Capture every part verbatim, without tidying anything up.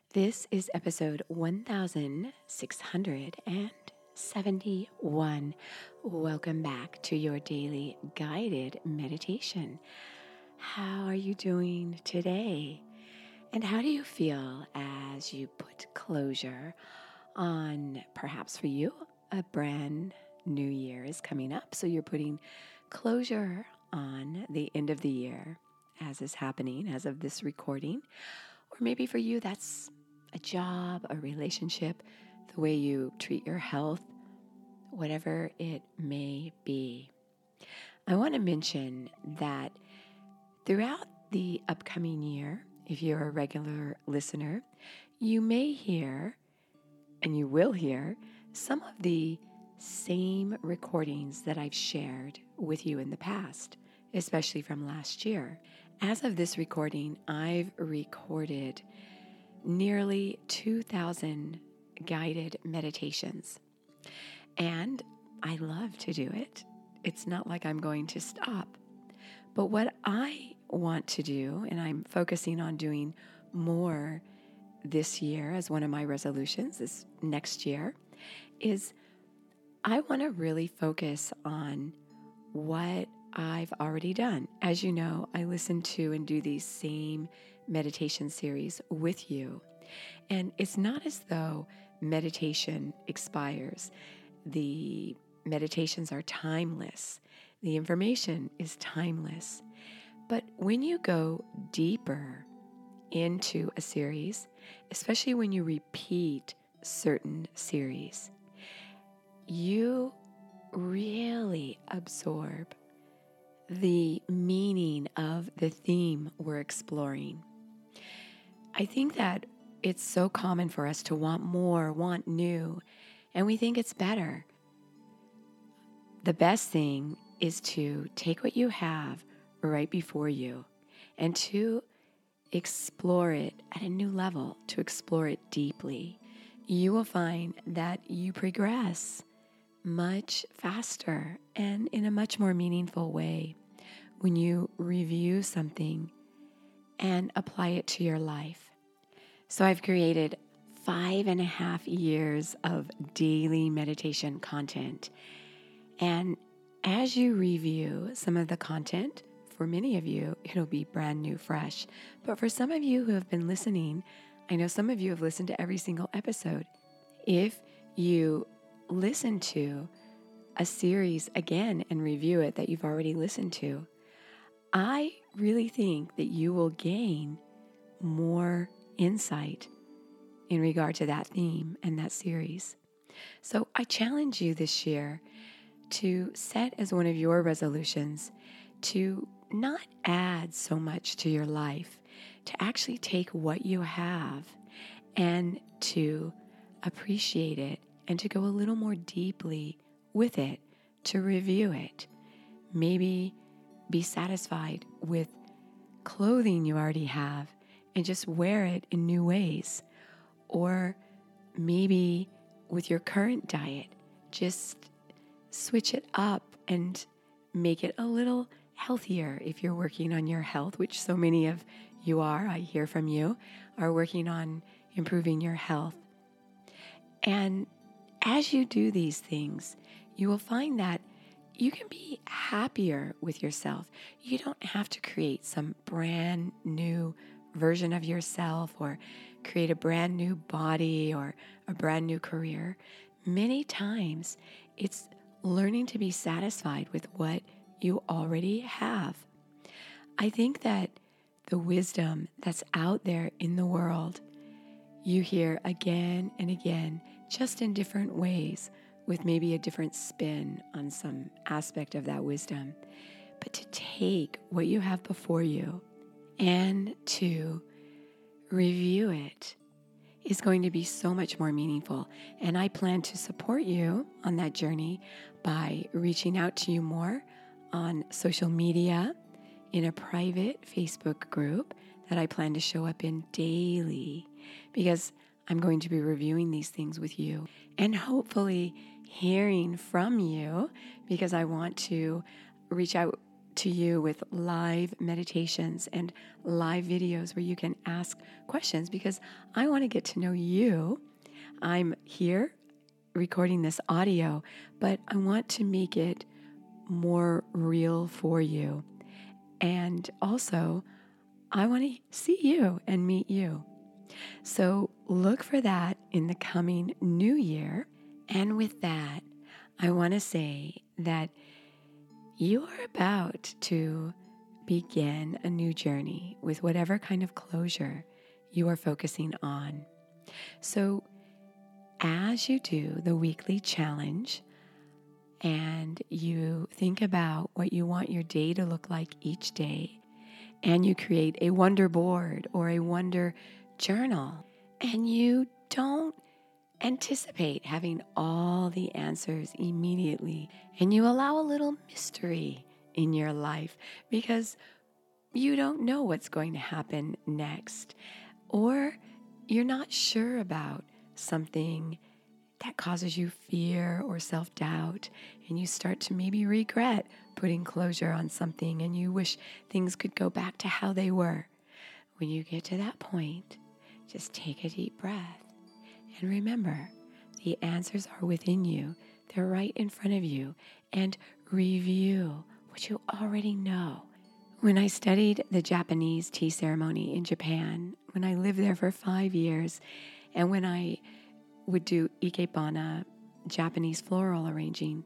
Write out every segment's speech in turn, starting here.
This is episode one thousand six hundred seventy-one. Welcome back to your daily guided meditation. How are you doing today? And how do you feel as you put closure on, perhaps for you, a brand new year is coming up? So you're putting closure on the end of the year as is happening as of this recording. Or maybe for you, that's a job, a relationship, the way you treat your health, whatever it may be. I want to mention that throughout the upcoming year, if you're a regular listener, you may hear, and you will hear, some of the same recordings that I've shared with you in the past, especially from last year. As of this recording, I've recorded nearly two thousand guided meditations, and I love to do it. It's not like I'm going to stop. But what I want to do, and I'm focusing on doing more this year as one of my resolutions, this next year, is I want to really focus on what I've already done. As you know, I listen to and do these same meditation series with you. And it's not as though meditation expires. The meditations are timeless. The information is timeless. But when you go deeper into a series, especially when you repeat certain series, you really absorb the meaning of the theme we're exploring. I think that it's so common for us to want more, want new, and we think it's better. The best thing is to take what you have right before you and to explore it at a new level, to explore it deeply. You will find that you progress much faster and in a much more meaningful way when you review something and apply it to your life. So I've created five and a half years of daily meditation content. And as you review some of the content, for many of you, it'll be brand new, fresh. But for some of you who have been listening, I know some of you have listened to every single episode. If you listen to a series again and review it that you've already listened to, I really think that you will gain more insight in regard to that theme and that series. So I challenge you this year to set as one of your resolutions to not add so much to your life, to actually take what you have and to appreciate it and to go a little more deeply with it, to review it. Maybe be satisfied with clothing you already have and just wear it in new ways. Or maybe with your current diet, just switch it up and make it a little healthier if you're working on your health, which so many of you are, I hear from you, are working on improving your health. And as you do these things, you will find that you can be happier with yourself. You don't have to create some brand new version of yourself or create a brand new body or a brand new career. Many times it's learning to be satisfied with what you already have. I think that the wisdom that's out there in the world, you hear again and again, just in different ways, with maybe a different spin on some aspect of that wisdom. But to take what you have before you and to review it is going to be so much more meaningful. And I plan to support you on that journey by reaching out to you more on social media, in a private Facebook group that I plan to show up in daily, because I'm going to be reviewing these things with you and hopefully hearing from you, because I want to reach out to you with live meditations and live videos where you can ask questions because I want to get to know you. I'm here recording this audio, but I want to make it more real for you. And also, I want to see you and meet you. So look for that in the coming new year. And with that, I want to say that you are about to begin a new journey with whatever kind of closure you are focusing on. So as you do the weekly challenge and you think about what you want your day to look like each day, and you create a wonder board or a wonder journal, and you don't anticipate having all the answers immediately, and you allow a little mystery in your life because you don't know what's going to happen next, or you're not sure about something that causes you fear or self-doubt, and you start to maybe regret putting closure on something and you wish things could go back to how they were. When you get to that point, just take a deep breath and remember, the answers are within you. They're right in front of you. And review what you already know. When I studied the Japanese tea ceremony in Japan, when I lived there for five years, and when I would do ikebana, Japanese floral arranging,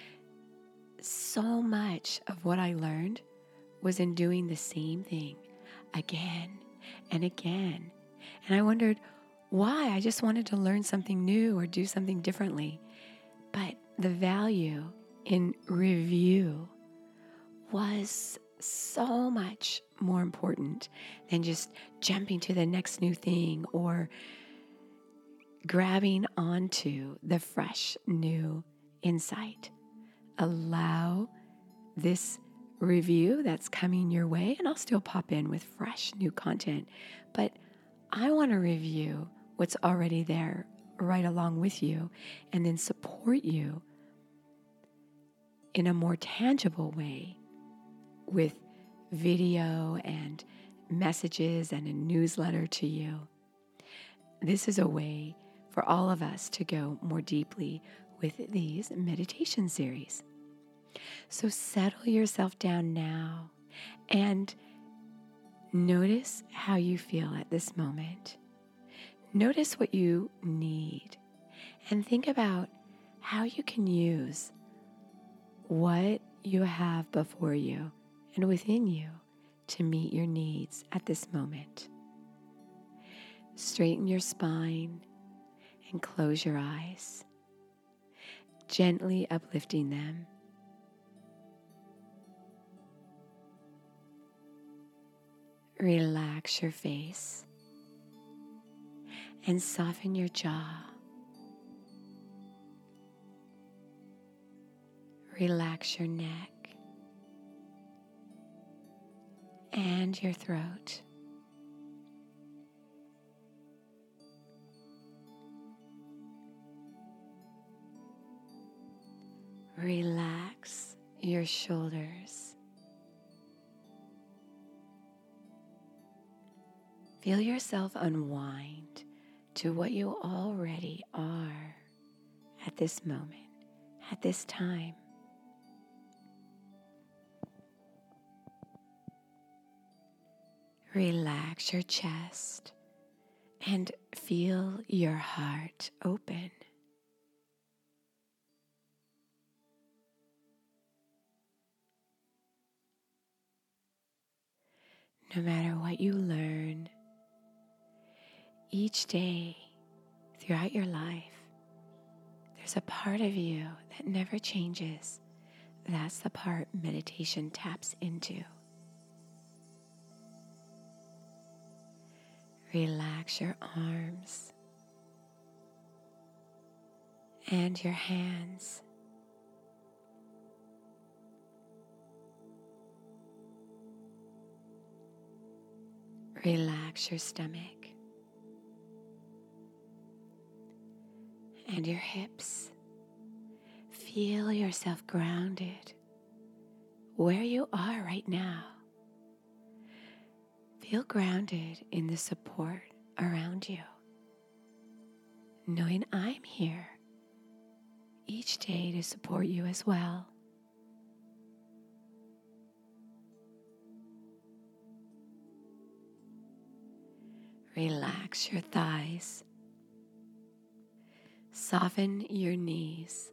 so much of what I learned was in doing the same thing again and again. And I wondered why. I just wanted to learn something new or do something differently. But the value in review was so much more important than just jumping to the next new thing or grabbing onto the fresh new insight. Allow this review that's coming your way, and I'll still pop in with fresh new content, but I want to review what's already there right along with you and then support you in a more tangible way with video and messages and a newsletter to you. This is a way for all of us to go more deeply with these meditation series. So settle yourself down now and notice how you feel at this moment. Notice what you need and think about how you can use what you have before you and within you to meet your needs at this moment. Straighten your spine and close your eyes, gently uplifting them. Relax your face and soften your jaw. Relax your neck and your throat. Relax your shoulders. Feel yourself unwind to what you already are at this moment, at this time. Relax your chest and feel your heart open. No matter what you learn each day throughout your life, there's a part of you that never changes. That's the part meditation taps into. Relax your arms and your hands. Relax your stomach and your hips. Feel yourself grounded where you are right now. Feel grounded in the support around you, knowing I'm here each day to support you as well. Relax your thighs. Soften your knees.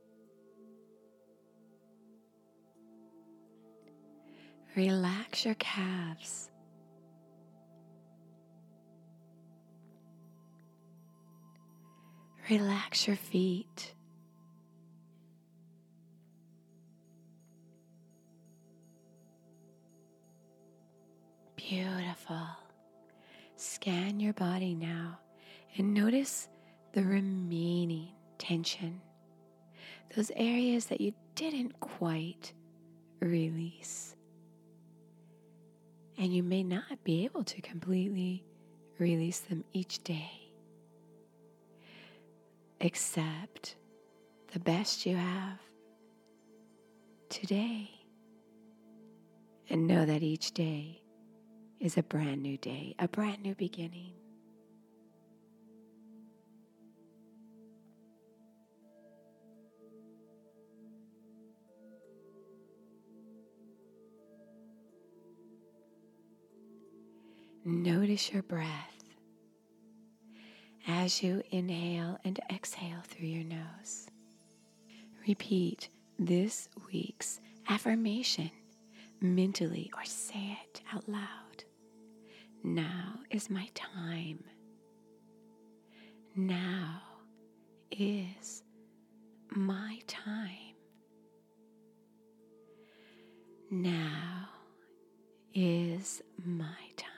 Relax your calves. Relax your feet. Beautiful. Scan your body now and notice the remaining tension, those areas that you didn't quite release. And you may not be able to completely release them each day. Accept the best you have today. And know that each day is a brand new day, a brand new beginning. Notice your breath as you inhale and exhale through your nose. Repeat this week's affirmation mentally or say it out loud. Now is my time. Now is my time. Now is my time.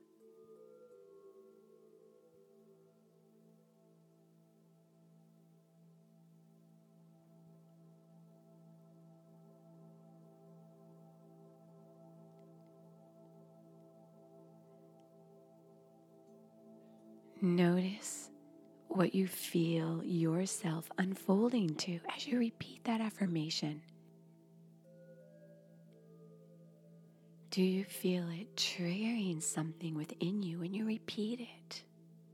Notice what you feel yourself unfolding to as you repeat that affirmation. Do you feel it triggering something within you when you repeat it?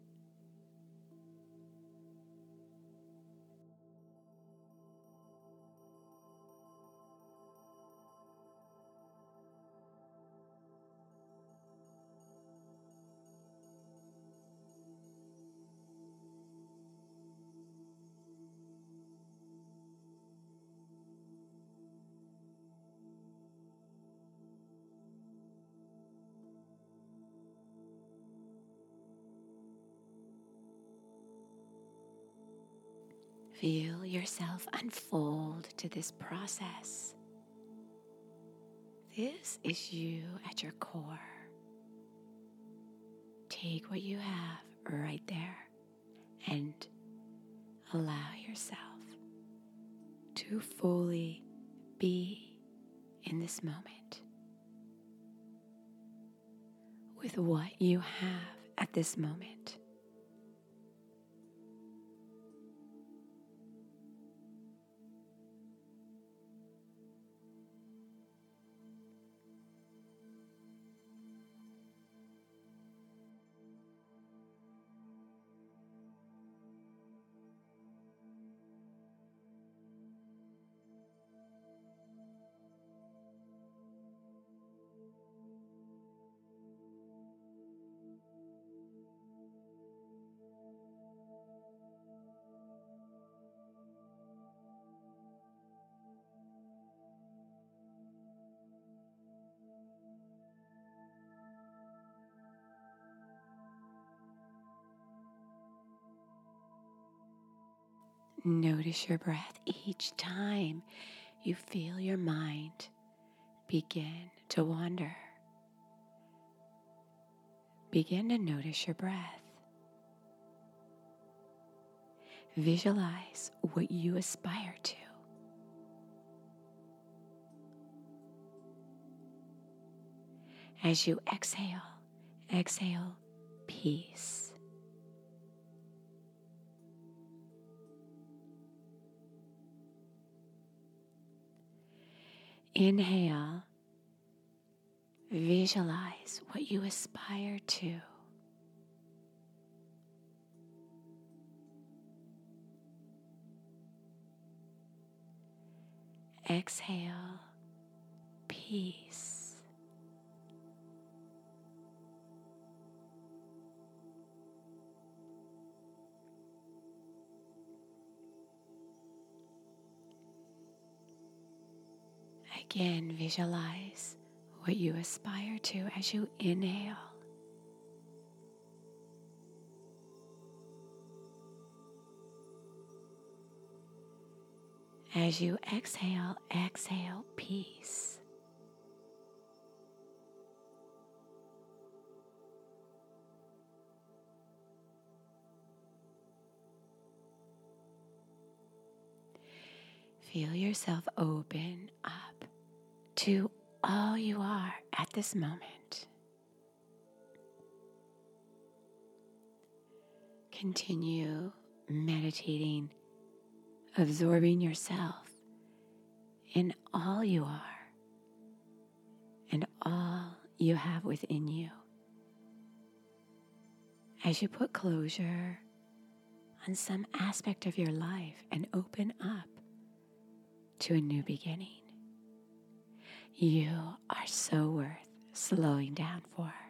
Feel yourself unfold to this process. This is you at your core. Take what you have right there and allow yourself to fully be in this moment with what you have at this moment. Notice your breath each time you feel your mind begin to wander. Begin to notice your breath. Visualize what you aspire to. As you exhale, exhale peace. inhale, visualize what you aspire to. Exhale, peace. Again, visualize what you aspire to as you inhale. As you exhale, exhale peace. Feel yourself open up to all you are at this moment. Continue meditating, absorbing yourself in all you are and all you have within you. As you put closure on some aspect of your life and open up to a new beginning. You are so worth slowing down for.